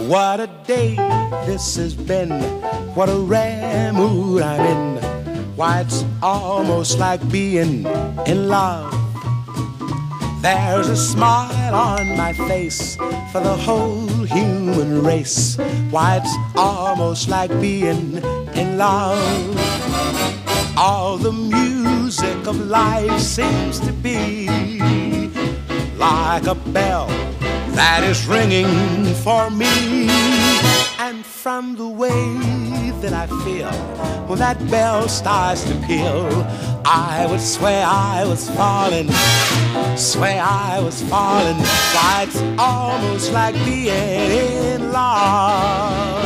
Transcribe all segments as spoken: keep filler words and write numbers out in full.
What a day this has been. What a rare mood I'm in. Why, it's almost like being in love. There's a smile on my face for the whole human race. Why, it's almost like being in love. All the music of life seems to be like a bell that is ringing for me. And from the way that I feel when that bell starts to peal, I would swear I was falling, swear I was falling. Why, it's almost like being in love.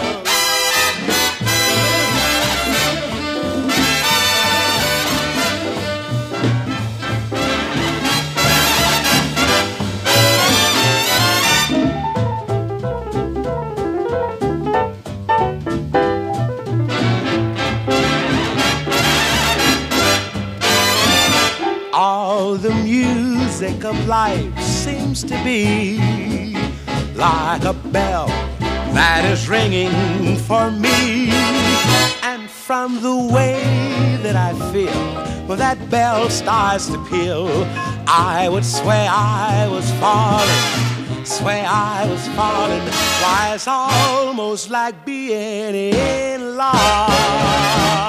All the music of life seems to be like a bell that is ringing for me. And from the way that I feel when that bell starts to peal, I would swear I was falling, swear I was falling. Why, it's almost like being in love.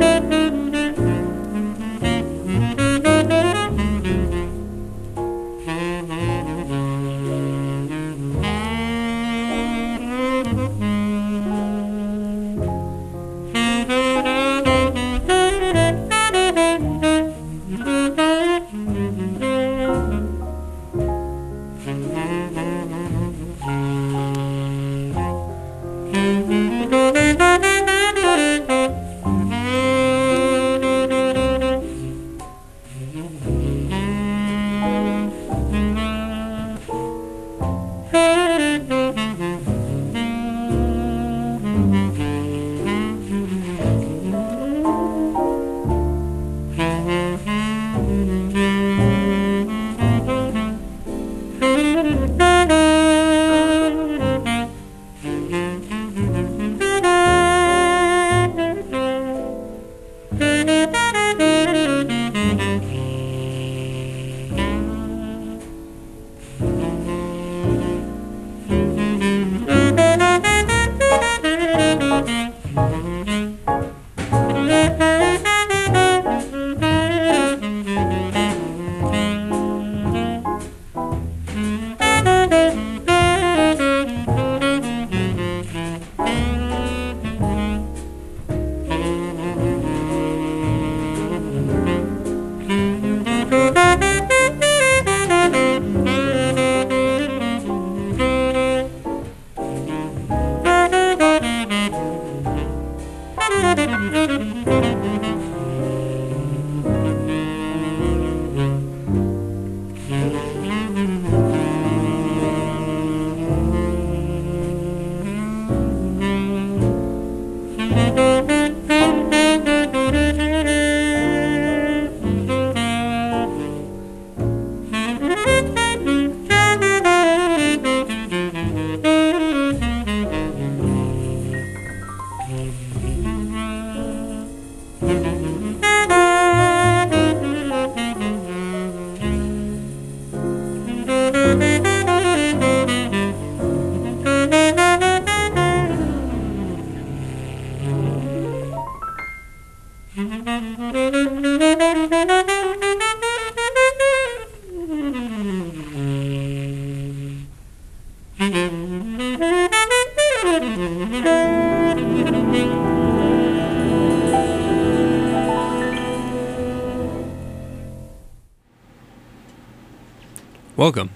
Welcome.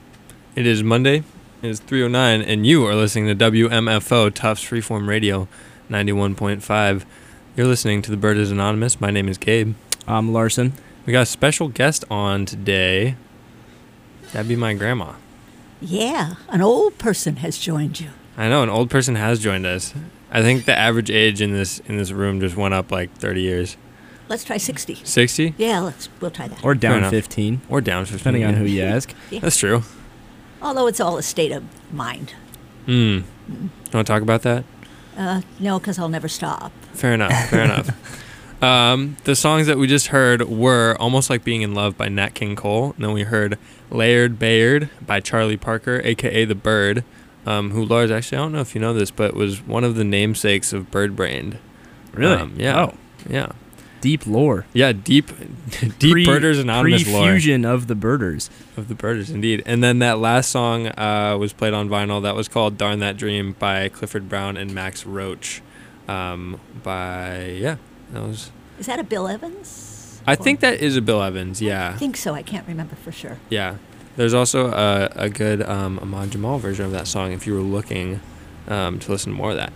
It is Monday. It is three oh nine, and you are listening to W M F O Tufts Freeform Radio ninety-one point five. You're listening to The Bird is Anonymous. My name is Gabe. I'm Larson. We got a special guest on today. That'd be my grandma. Yeah, an old person has joined you. I know, an old person has joined us. I think the average age in this in this room just went up like thirty years. Let's try sixty. sixty? Yeah, let's. We'll try that. Or down fifteen. Or down fifteen. Depending on who you ask. Yeah. That's true. Although it's all a state of mind. Hmm. You want to talk about that? Uh, no, because I'll never stop. Fair enough. Fair enough. Um, the songs that we just heard were Almost Like Being in Love by Nat King Cole. And then we heard Layered Bayard by Charlie Parker, a k a. The Bird, um, who, Lars, actually, I don't know if you know this, but was one of the namesakes of Bird Brained. Really? Um, yeah. Oh. Yeah. Deep lore. Yeah, deep deep Pre, Birders Anonymous lore. Pre-fusion of the Birders. Of the Birders, indeed. And then that last song uh, was played on vinyl. That was called Darn That Dream by Clifford Brown and Max Roach. Um, by, yeah, that was... Is that a Bill Evans? I think that is a Bill Evans, yeah. I think so. I can't remember for sure. Yeah. There's also a, a good um, Ahmad Jamal version of that song if you were looking um, to listen to more of that.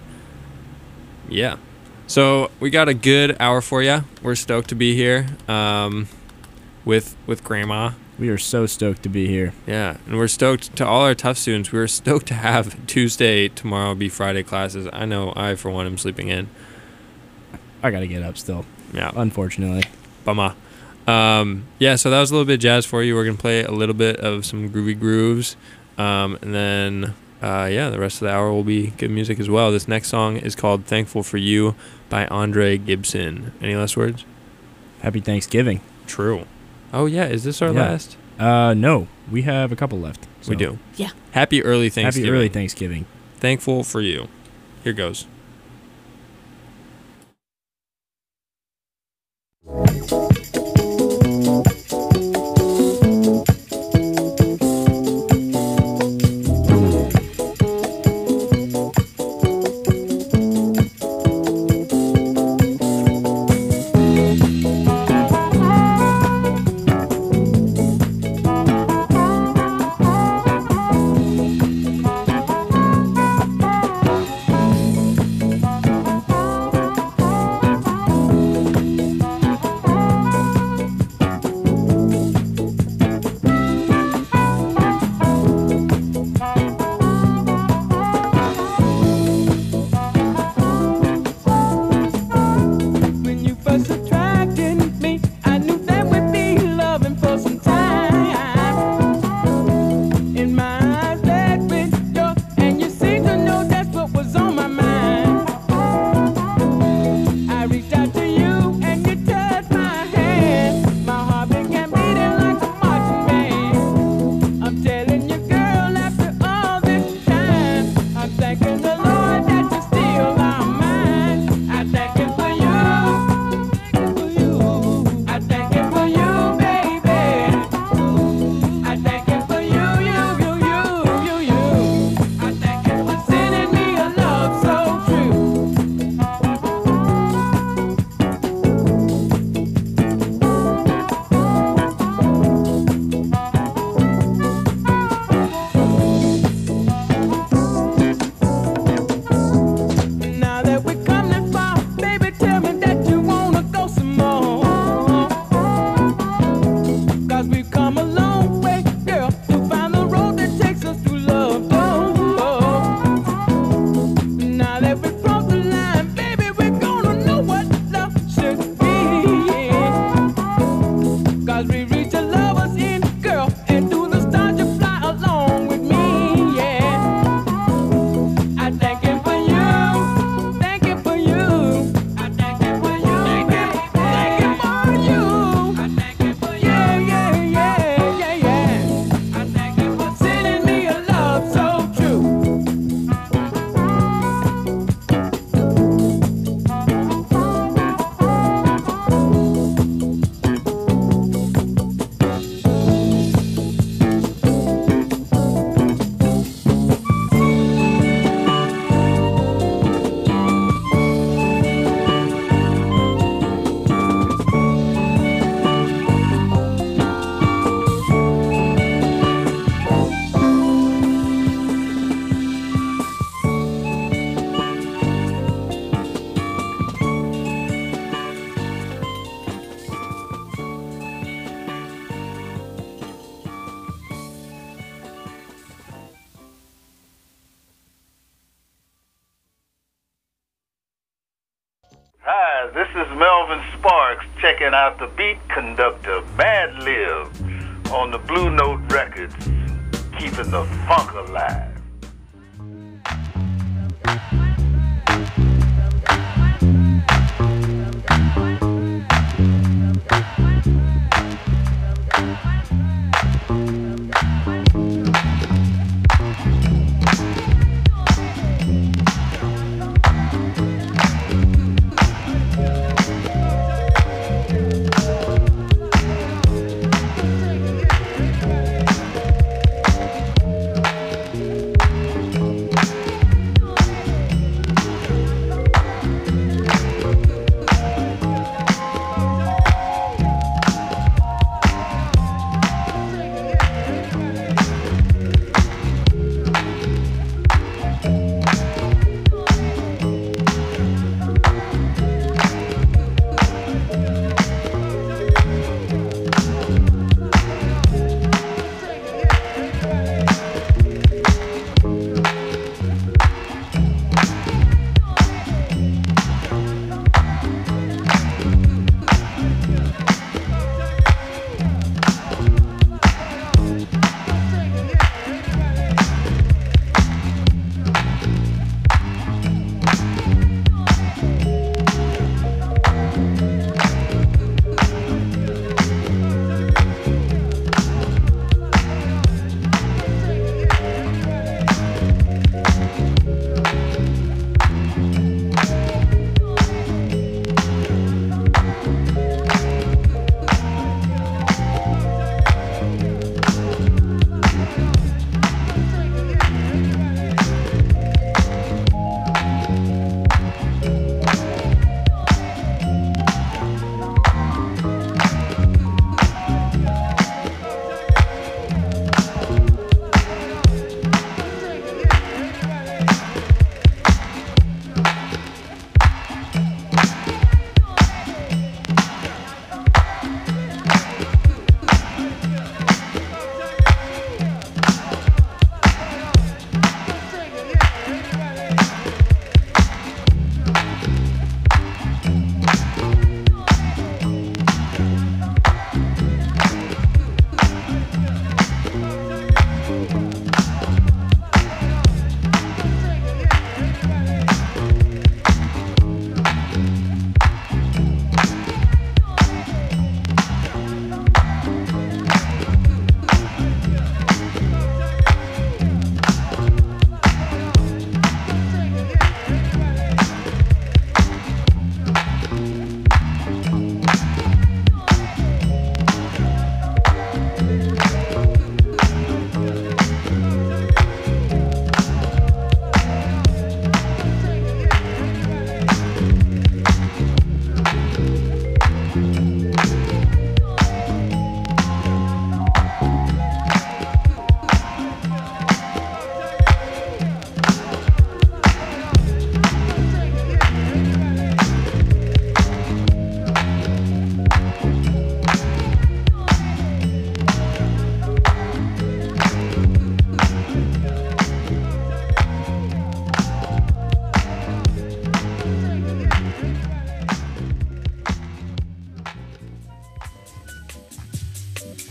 Yeah. So we got a good hour for you. We're stoked to be here um, with with Grandma. We are so stoked to be here. Yeah, and we're stoked to all our Tufts students. We were stoked to have Tuesday, tomorrow be Friday classes. I know I, for one, am sleeping in. I got to get up still. Yeah. Unfortunately. Bummer. Um, yeah, so that was a little bit of jazz for you. We're going to play a little bit of some groovy grooves. Um, and then, uh, yeah, the rest of the hour will be good music as well. This next song is called Thankful for You by Andre Gibson. Any last words? Happy Thanksgiving. True. Oh, yeah. Is this our yeah. last? Uh, no. We have a couple left. So. We do. Yeah. Happy early Thanksgiving. Happy early Thanksgiving. Thankful for You. Here goes. When you first attracted me, I knew that we'd be loving for some time. In my eyes, that window, and you seem to know that's what was on my mind. I reached out to you, and you touched my hand. My heart began beating like a marching band. I'm telling you, girl, after all this time, I'm thanking the Lord that you still are mine. I thank Him for you. I thank Him for you, baby. I thank Him for you, you, you, you, you, you. I thank Him for sending me a love so true. Now that we come this far, baby, tell me that you wanna go some more. Cause we've come a long way, girl, to find the road that takes us to love. Oh, now that we crossed the line, baby, we're gonna know what love should be. Cause we reach a lover's end, girl, and through the stars you fly along with me, yeah. I thank Him for you, thank Him for you. I thank Him for you, thank Him, thank Him for you. I thank Him for you, yeah, yeah, yeah, yeah, yeah. I thank Him for sending me a love so true. Hi, this is Melvin Sparks checking out the beat conductor Mad Lib on the Blue Note Records, keeping the funk alive. Thank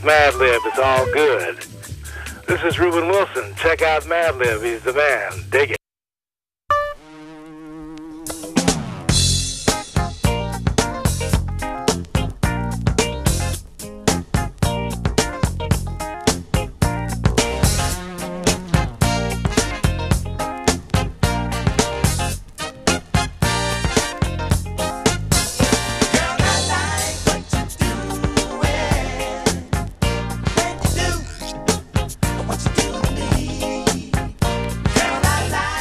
Madlib. It's all good. This is Reuben Wilson. Check out Madlib. He's the man. Dig it. What you do to me? Girl, I like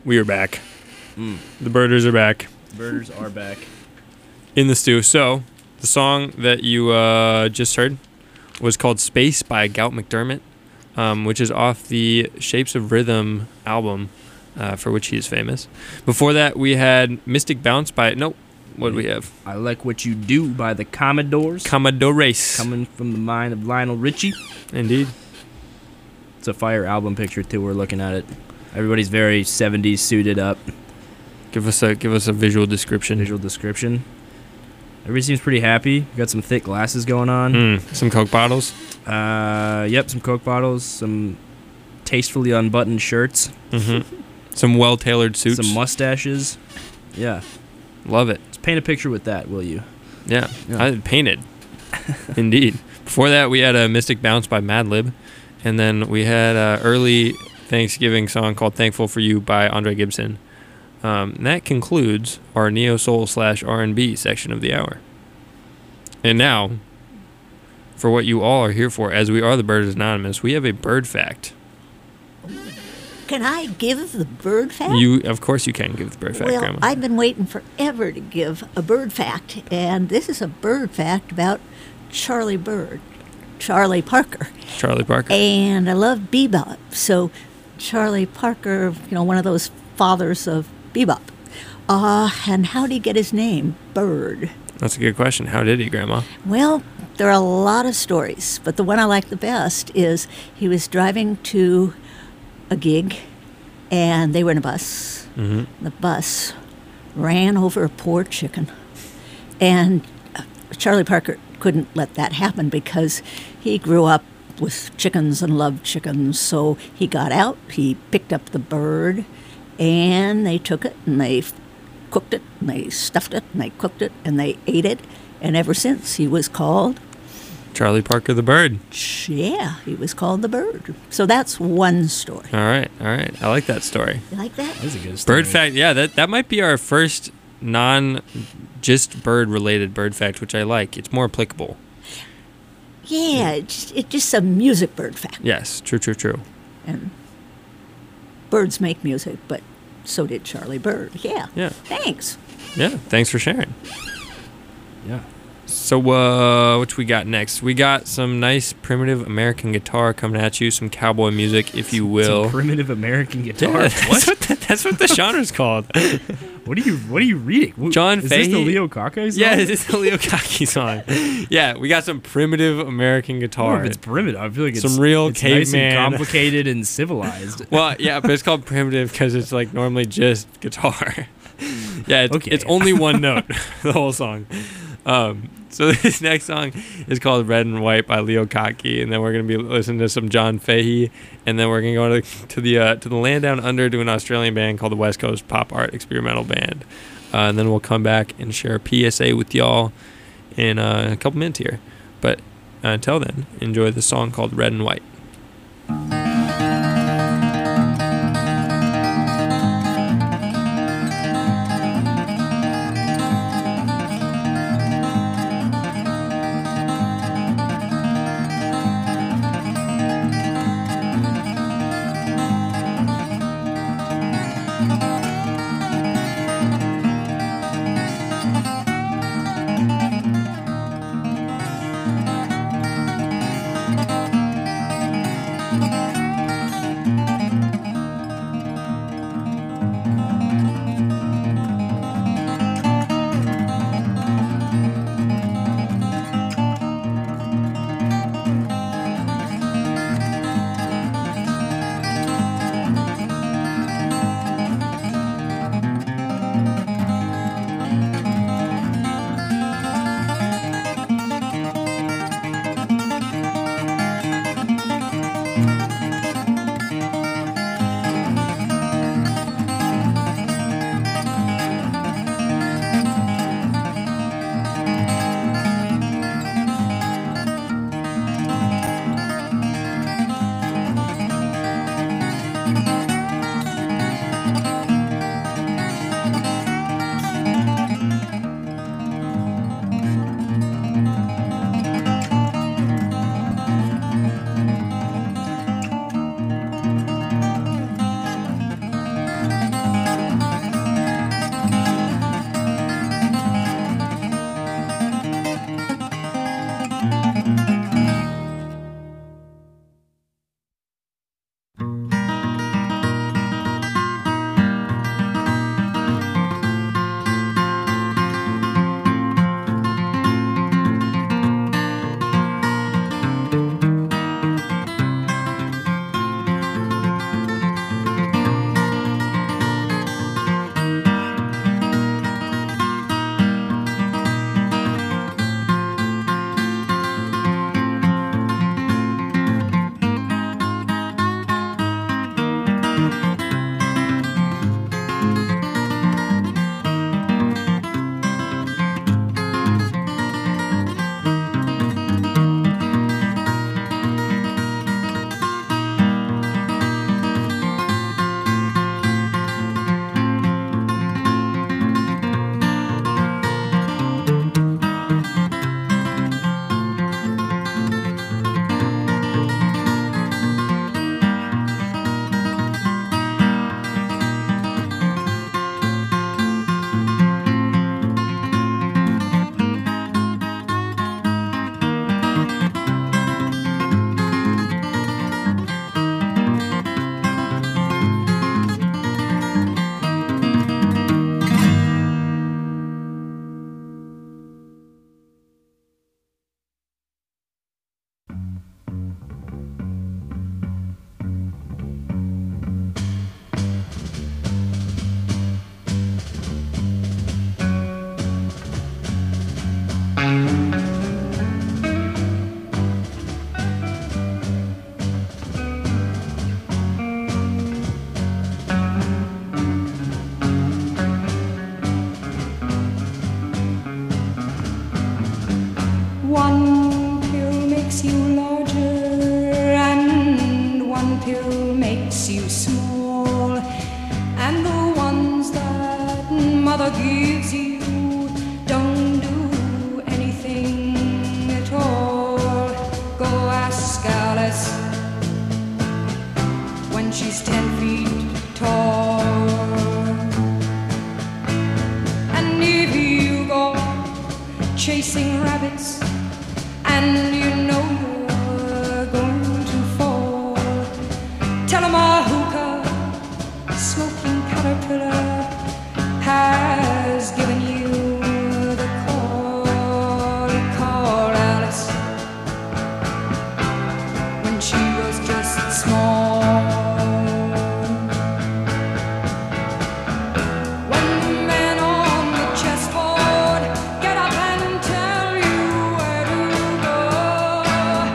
we are back. Mm. The Birders are back Birders are back. in the stew. So, the song that you uh, just heard was called Space by Gout McDermott, um, which is off the Shapes of Rhythm album, uh, for which he is famous. Before that, we had Mystic Bounce by... Nope. What do we have? I Like What You Do by the Commodores. Commodores. Coming from the mind of Lionel Richie. Indeed. It's a fire album picture, too. We're looking at it. Everybody's very seventies suited up. Give us a give us a visual description. Visual description. Everybody seems pretty happy. We got some thick glasses going on. Mm, some Coke bottles. Uh, yep, some Coke bottles, some tastefully unbuttoned shirts, Mm-hmm. Some well-tailored suits. some mustaches. Yeah. Love it. Let's paint a picture with that, will you? Yeah. Yeah. I painted. Indeed. Before that, we had a Mystic Bounce by Madlib. And then we had a early Thanksgiving song called Thankful for You by Andre Gibson. Um, and that concludes our neo-soul slash R and B section of the hour. And now, for what you all are here for, as we are the Birders Anonymous, we have a bird fact. Can I give the bird fact? You, of course you can give the bird fact, well, Grandma. I've been waiting forever to give a bird fact, and this is a bird fact about Charlie Bird, Charlie Parker. Charlie Parker. And I love bebop, so Charlie Parker, you know, one of those fathers of bebop. Uh, and how did he get his name, Bird? That's a good question. How did he, Grandma? Well, there are a lot of stories, but the one I like the best is he was driving to a gig, and they were in a bus. Mm-hmm. The bus ran over a poor chicken, and uh, Charlie Parker couldn't let that happen because he grew up with chickens and loved chickens. So he got out, he picked up the bird, and they took it and they f- cooked it and they stuffed it and they cooked it and they ate it. And ever since he was called, Charlie Parker the Bird. yeah, he was called the Bird. So that's one story. All right, all right. I like that story. You like that? That's a good story. Bird fact, yeah, that, that might be our first non just bird related bird fact, which I like. It's more applicable. Yeah, it's, it's just a music bird fact. Yes, true, true, true. And birds make music, but so did Charlie Bird. Yeah. Yeah. Thanks. Yeah, thanks for sharing. Yeah. So, uh, what we got next? We got some nice primitive American guitar coming at you, some cowboy music, if you will. Some primitive American guitar. Yeah, that's What? what, the, that's what the genre's called. What are you What are you reading? Wh- John Is this the Fahey- Leo Kake song? Yeah, it's the Leo Kaki song. Yeah, we got some primitive American I don't know guitar. if it's primitive. I feel like it's Some real it's nice and caveman. complicated and civilized. Well, yeah, but it's called primitive because it's like normally just guitar. Yeah, it's, Okay. it's only one note, the whole song. Um, so this next song is called Red and White by Leo Kaki, and then we're gonna be listening to some John Fahey, and then we're gonna go to, to the uh, to the land down under to an Australian band called the West Coast Pop Art Experimental Band, uh, and then we'll come back and share a P S A with y'all in uh, a couple minutes here. But uh, until then, enjoy the song called Red and White. forgives you, don't do anything at all. Go ask Alice when she's ten feet tall. And if you go chasing rabbits and you know you're going to fall, tell 'em a hookah smoking caterpillar has given you the call. Call Alice when she was just small. When the men on the chessboard get up and tell you where to go,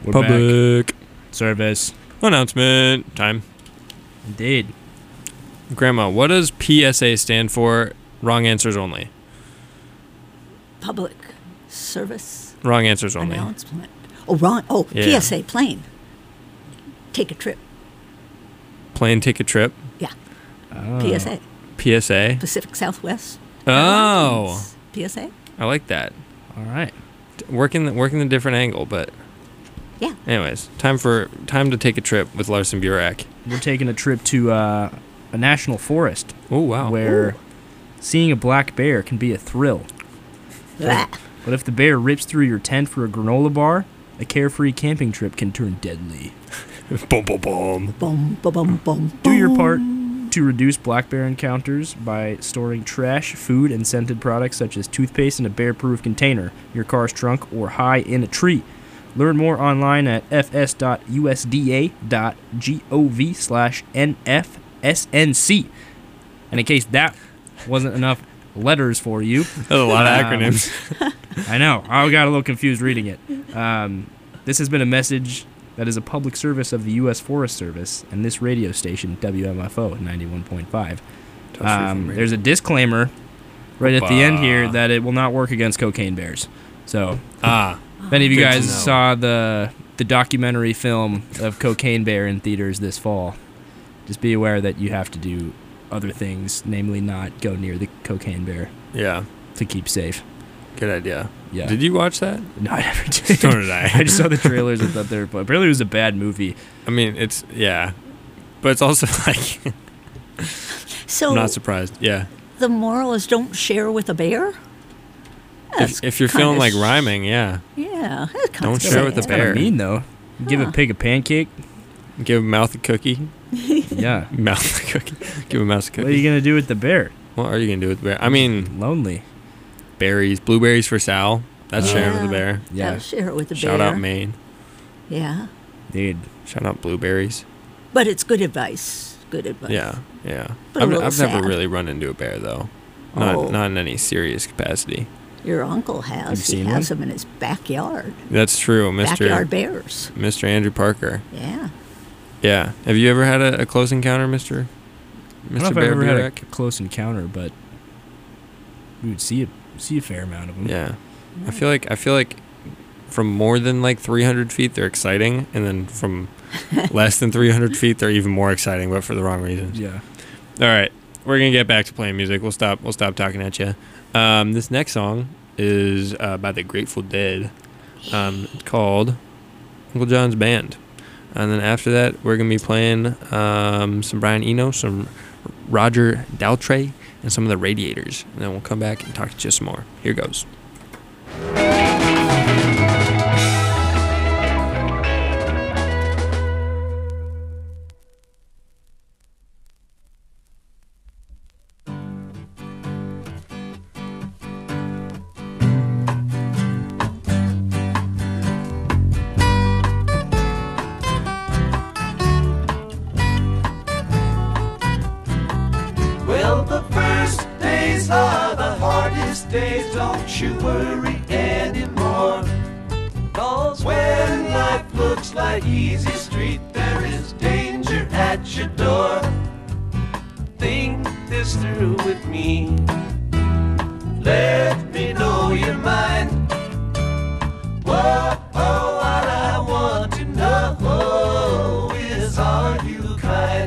We're back. Public Service. announcement time. Indeed. Grandma, what does P S A stand for? Wrong answers only. Public service Wrong answers only. announcement. Oh, wrong. Oh, Yeah. P S A, plane. Take a trip. Plane take a trip. Yeah. Oh. P S A. P S A. Pacific Southwest. Oh, Airlines. P S A. I like that. All right. Working the, working the different angle, but Yeah. anyways, time for time to take a trip with Larson Burak. We're taking a trip to uh, a national forest Oh wow. where Ooh. seeing a black bear can be a thrill. Blah. But if the bear rips through your tent for a granola bar, a carefree camping trip can turn deadly. boom boom boom. Boom, boom, boom, boom. Do your part to reduce black bear encounters by storing trash, food, and scented products such as toothpaste in a bear-proof container, your car's trunk, or high in a tree. Learn more online at fs.usda.gov slash nfsnc. And in case that wasn't enough letters for you, That's a lot of Um, acronyms. I know, I got a little confused reading it. Um, this has been a message that is a public service of the U S Forest Service and this radio station, W M F O ninety-one point five. Um, there's a disclaimer right at the end here Bah. that it will not work against cocaine bears. So, ah. if any of you Good to guys know. saw the the documentary film of Cocaine Bear in theaters this fall, just be aware that you have to do other things, namely not go near the cocaine bear Yeah. to keep safe. Good idea. Yeah. Did you watch that? No, I never did. Nor did I. I just saw the trailers and thought they were fun. Apparently, it was a bad movie. I mean, it's yeah, but it's also like So I'm not surprised. Yeah. the moral is don't share with a bear? That's If, if you're kinda feeling like sh- ryming, yeah, Yeah. that's kinda Don't share with the sad. Kind bear. of mean though. Give a Huh. pig a pancake. give a mouth a cookie. Yeah. Mouth a cookie. Give a mouse a What are cookie. you gonna do with the bear? What are you gonna do with the bear? I mean, Lonely. berries, blueberries for Sal. That's sharing with the Yeah. bear. Yeah. Yeah, share it with the Shout bear. out Maine. Yeah. Dude. Shout out blueberries. But it's good advice. Good advice. Yeah, yeah. But a I've, little I've never sad. really run into a bear though. Not Oh. not in any serious capacity. Your uncle has. Have you he seen has one? them in his backyard. That's true, Mister Backyard bears. Mister Andrew Parker. Yeah. Yeah. Have you ever had a, a close encounter, Mister I don't know Mister if Bear I've ever had a Burek? close encounter, but we would see a see a fair amount of them. Yeah. I feel like I feel like from more than like three hundred feet they're exciting, and then from less than three hundred feet they're even more exciting, but for the wrong reasons. Yeah. All right, we're gonna get back to playing music. We'll stop. We'll stop talking at you. Um, this next song is uh, by the Grateful Dead. Um, it's called Uncle John's Band, and then after that we're gonna be playing um, some Brian Eno, some Roger Daltrey, and some of the Radiators. And then we'll come back and talk to you some more. Here goes. Well, the first days are the hardest days, don't you worry anymore. 'Cause when life looks like easy street, there is danger at your door. Think this through with me. Let me know your mind. Whoa, oh, what I want to know is, are you kind?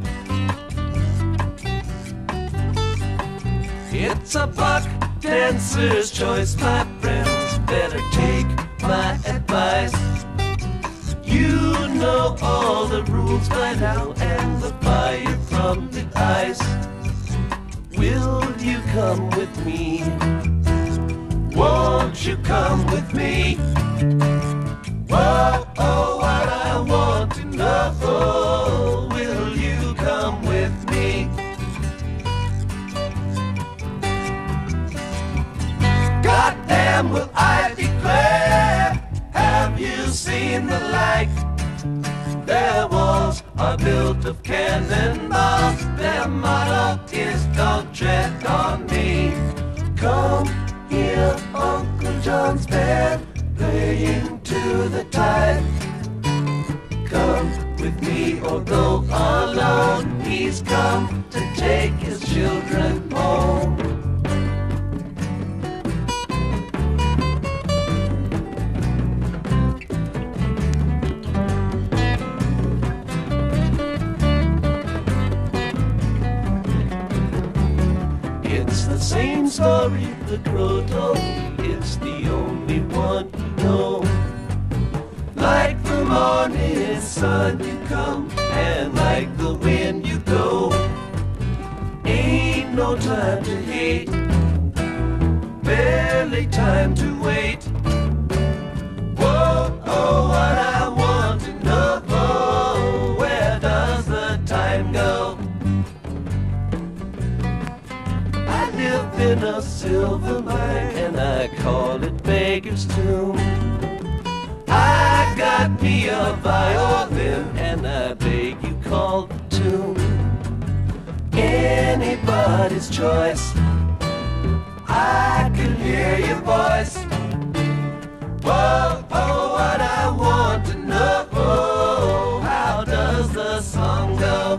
It's a buck dancer's choice, my friends. Better take my advice. You know all the rules by now, and the fire from the ice. Will you come with me? Won't you come with me? Whoa, oh, what I want to know. Will you come with me? Goddamn, will I declare? Have you seen the like? Their walls are built of cannonballs. Their motto is don't tread on me. Come here, Uncle John's band. playing to the tide. Come with me or go alone. He's come to take his children home. It's the same story the crow told me. It's the only one you know. Like the morning sun you come, and like the wind you go. Ain't no time to hate, barely time to wait. Whoa, oh, what I want to know, where does the time go? I live in a silver mine, and I call it Beggar's Tomb. I got me a violin, and I beg you call the tune. Anybody's choice, I can hear your voice. Whoa, oh, what I want to know, how does the song go?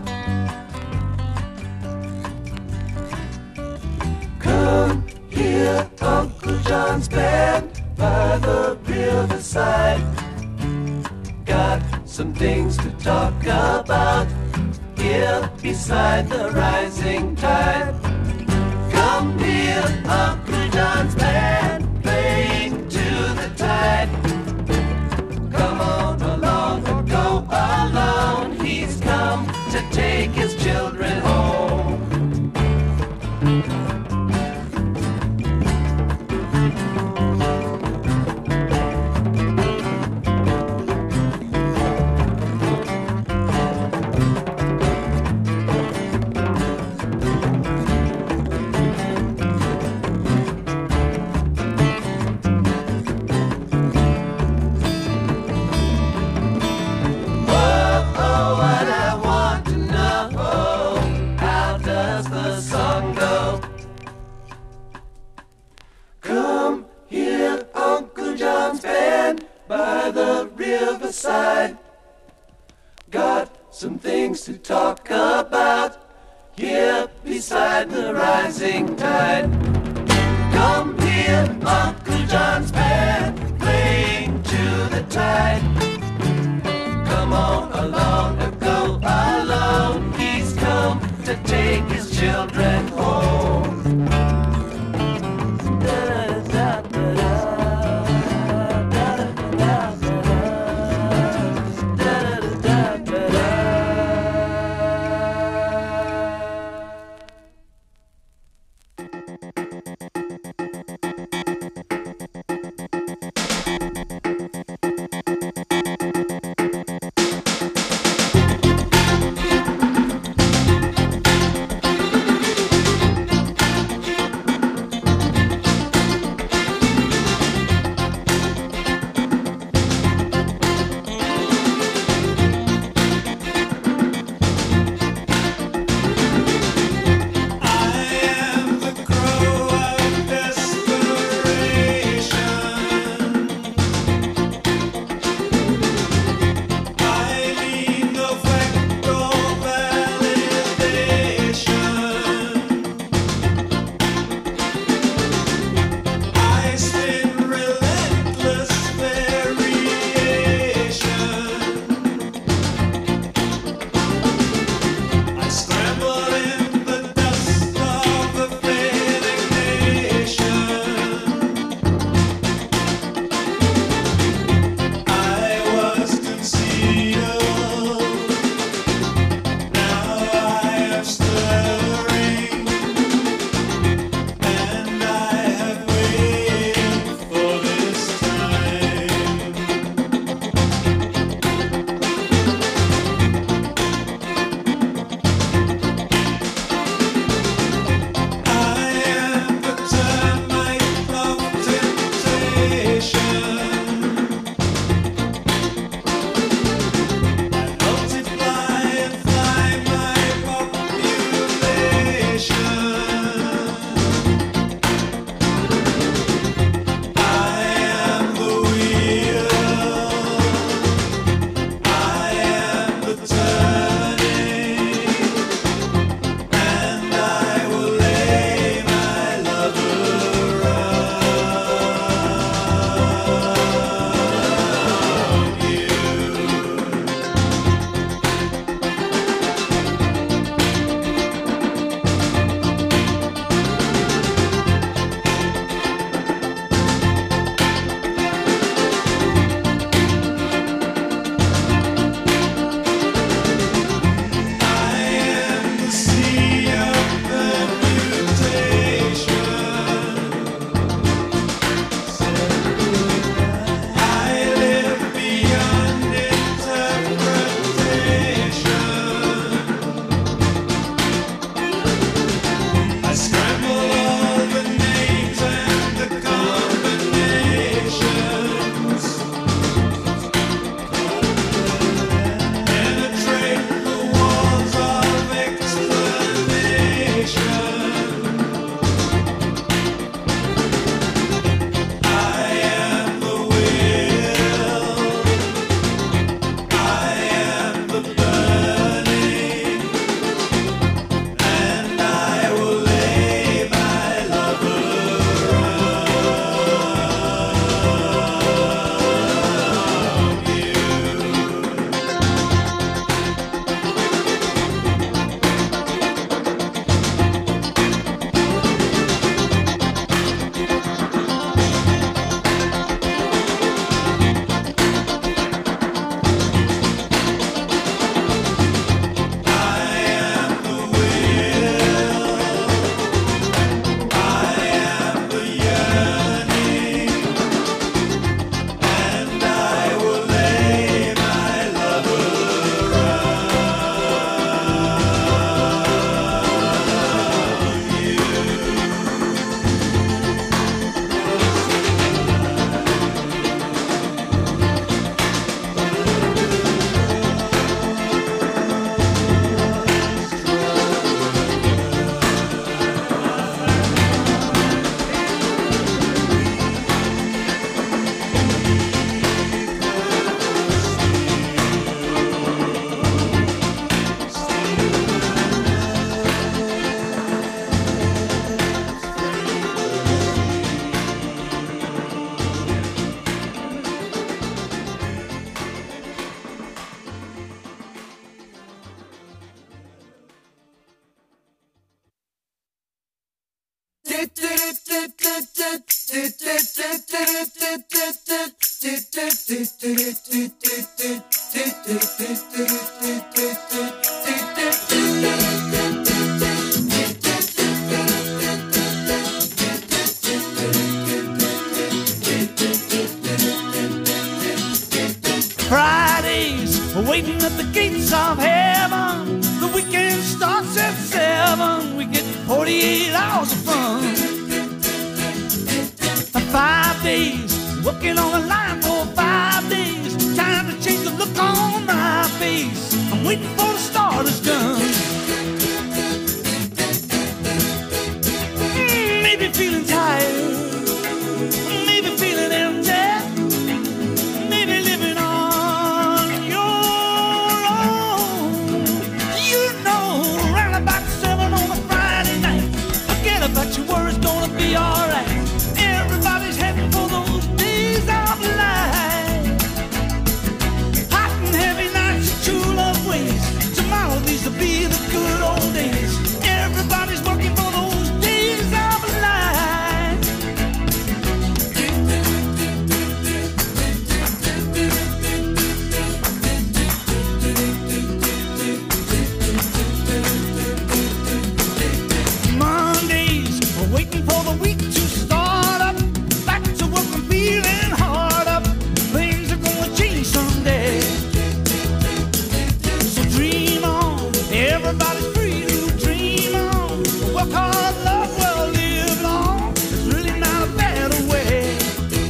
Come here, Uncle John's band by the riverside. Got some things to talk about here beside the rising tide. Come here, Uncle John's band playing to the tide. Come on along or go alone. He's come to take his children home. By the riverside, got some things to talk about here beside the rising tide. Come here, Uncle John's band playing to the tide. Come on along and go alone. He's come to take his children home. I am the weak. Fridays, waiting at the gates of heaven. The weekend starts at seven. We get forty-eight hours of fun. Five days, working on the line for five days. Time to change the look on my face. I'm waiting for the starter's gun. Mm, maybe feeling tired. Maybe feeling empty. Maybe living on your own. You know, round about seven on a Friday night. Forget about your worries, gonna be alright. Everybody's heading for those days of light. Hot and heavy nights and true love ways. Tomorrow these will be the good old days. Everybody's working for those days of light. Mondays, waiting for the week to start up. Back to work, I'm feeling hard up. Things are gonna change someday. So dream on, everybody's free to dream on. Work hard, love well, live long. There's really not a better way.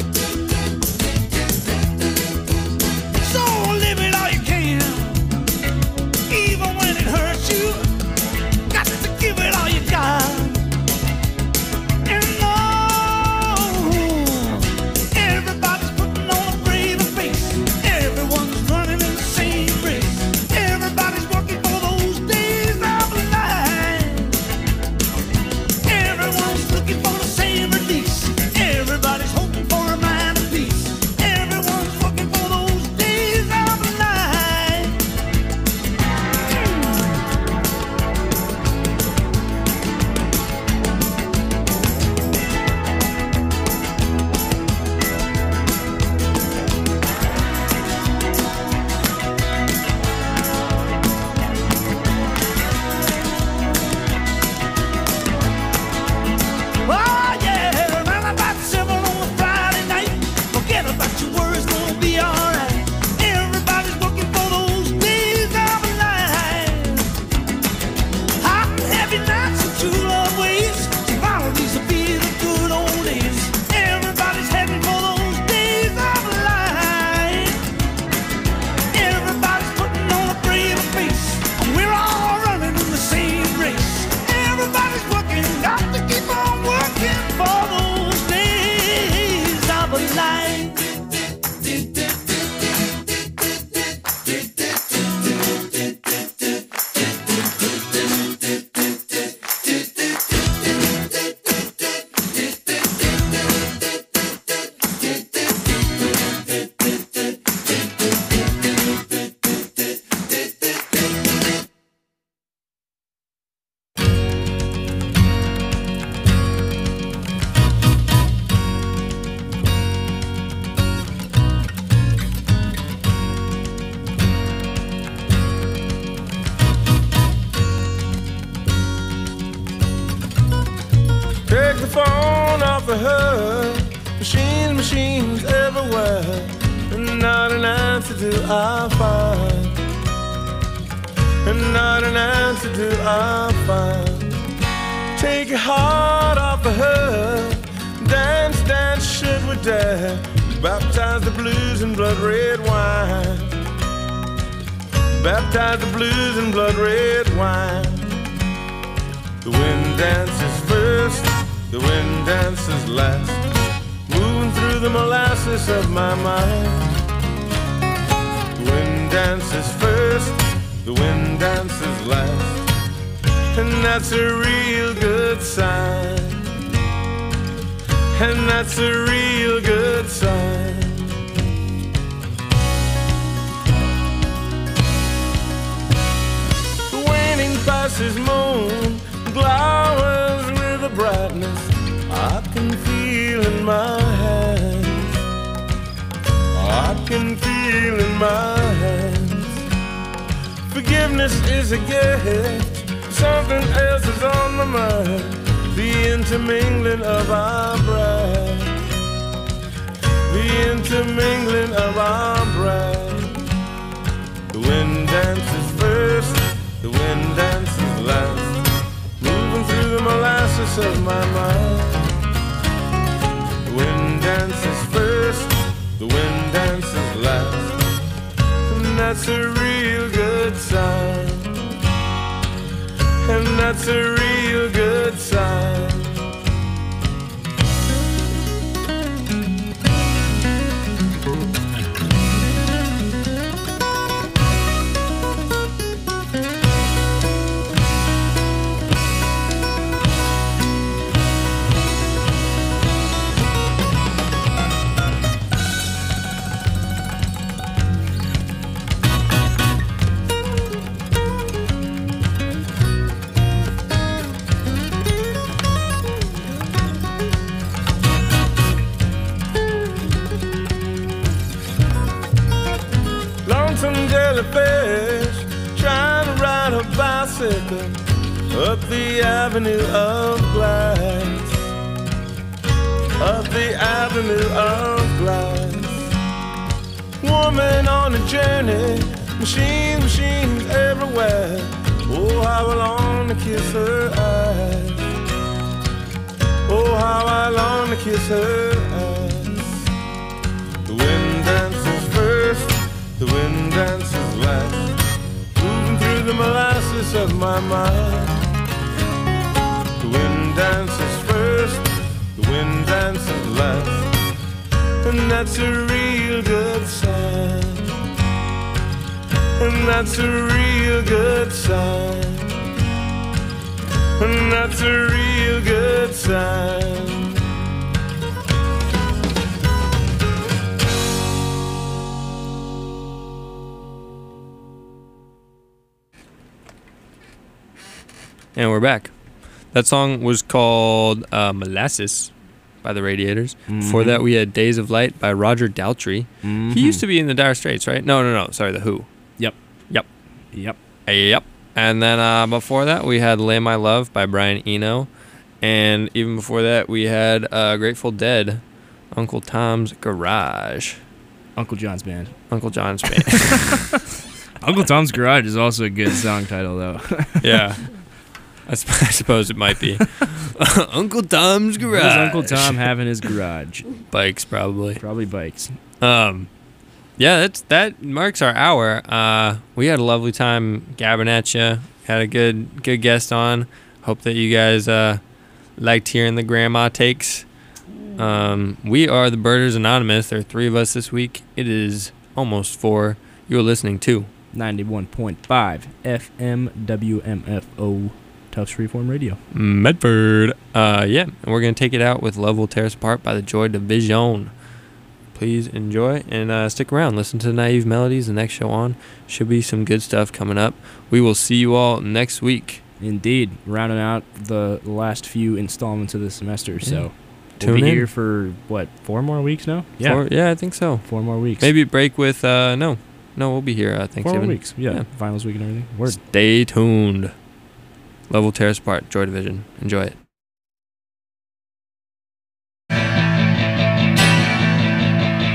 So live it all you can, even when it hurts you. Got to give it all you got. And oh, everybody's putting on a brave face. Everyone's running in the same race. Everybody's working for those days of life. Everyone's looking for the same release. Everybody's hoping for a mind of peace. Everyone's working for those days of life. Oh yeah, around about seven on a Friday night. Forget about your worries, gonna be alright. Everybody's working for those days of life. Hot and heavy nights and true love ways. Tomorrow these will be the good old days. Everybody's heading for those days of life. Everybody's putting on a brave face. And we're all running in the same race. Everybody's working, got to keep on working for those days of life. Take the phone off the hook. Machines, machines everywhere. And not an answer do I find. And not an answer do I find. Take your heart off the hook. Dance, dance, should we dare. Baptize the blues in blood red wine. Baptize the blues in blood red wine. The wind dances first, the wind dances last, moving through the molasses of my mind. The wind dances first, the wind dances last, and that's a real good sign. And that's a real good sign. The waning passes moon glowers with a brightness I can feel in my hands. Forgiveness is a gift, something else is on my mind. The intermingling of our breath, the intermingling of our breath. The wind dances first, the wind dances last, moving through the molasses of my mind. The wind dances first, the wind dances last, and that's a real good sign, and that's a real good sign. Lonesome jellyfish trying to ride a bicycle up the avenue of glass, up the avenue of glass. Woman on a journey, machines, machines everywhere. Oh, how I long to kiss her eyes. Oh, how I long to kiss her eyes. The wind dances first, the wind dances last, moving through the molasses of my mind. The wind dances first, the wind dances last, and that's a real good sign, and that's a real good sign, and that's a real good sign. And we're back. That song was called uh, Molasses by the Radiators. Mm-hmm. Before that, we had Days of Light by Roger Daltrey. Mm-hmm. He used to be in the Dire Straits, right? No, no, no. Sorry, The Who. Yep. Yep. Yep. Yep. And then uh, before that, we had Lay My Love by Brian Eno. And even before that, we had uh, Grateful Dead, Uncle Tom's Garage. Uncle John's Band. Uncle John's Band. Uncle Tom's Garage is also a good song title, though. Yeah. I, sp- I suppose it might be. Uncle Tom's Garage. What does Uncle Tom have in his garage? Bikes, probably. Probably bikes. Um, yeah, that's that marks our hour. Uh, we had a lovely time gabbing at you. Had a good good guest on. Hope that you guys uh, liked hearing the grandma takes. Um, we are the Birders Anonymous. There are three of us this week. It is almost four. You're listening to ninety-one point five F M W M F O. Tufts Freeform Radio. Medford. Uh, yeah, and we're going to take it out with Love Will Tear Us Apart by the Joy Division. Please enjoy and uh, stick around. Listen to Naive Melodies. The next show on should be some good stuff coming up. We will see you all next week. Indeed. Rounding out the last few installments of the semester. Yeah. So Tune we'll be in. here for, what, four more weeks now? Yeah. Four, yeah, I think so. Four more weeks. Maybe break with, uh, no. No, we'll be here, uh, Thanksgiving. Four more weeks. Yeah. yeah. Finals week and everything. Word. Stay tuned. Love Will Tear Us Apart, Joy Division. Enjoy it.